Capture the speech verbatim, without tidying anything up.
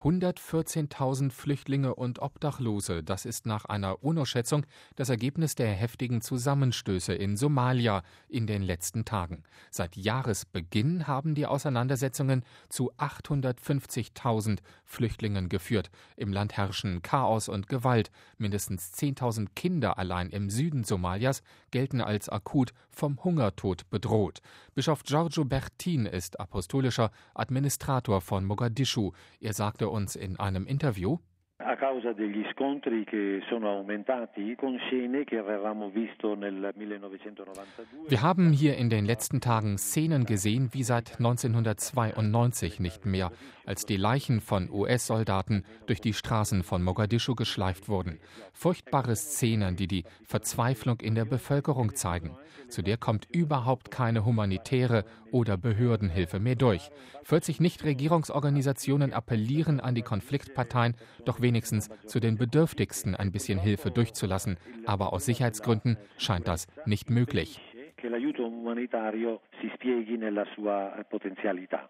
hundertvierzehntausend Flüchtlinge und Obdachlose, das ist nach einer UNO-Schätzung das Ergebnis der heftigen Zusammenstöße in Somalia in den letzten Tagen. Seit Jahresbeginn haben die Auseinandersetzungen zu achthundertfünfzigtausend Flüchtlingen geführt. Im Land herrschen Chaos und Gewalt. Mindestens zehntausend Kinder allein im Süden Somalias gelten als akut vom Hungertod bedroht. Bischof Giorgio Bertin ist apostolischer Administrator von Mogadischu. Er sagte uns in einem Interview: Wir haben hier in den letzten Tagen Szenen gesehen wie seit neunzehnhundertzweiundneunzig nicht mehr, als die Leichen von U S-Soldaten durch die Straßen von Mogadischu geschleift wurden. Furchtbare Szenen, die die Verzweiflung in der Bevölkerung zeigen. Zu der kommt überhaupt keine humanitäre oder Behördenhilfe mehr durch. vierzig Nichtregierungsorganisationen appellieren an die Konfliktparteien, doch wenigstens zu den Bedürftigsten ein bisschen Hilfe durchzulassen. Aber aus Sicherheitsgründen scheint das nicht möglich.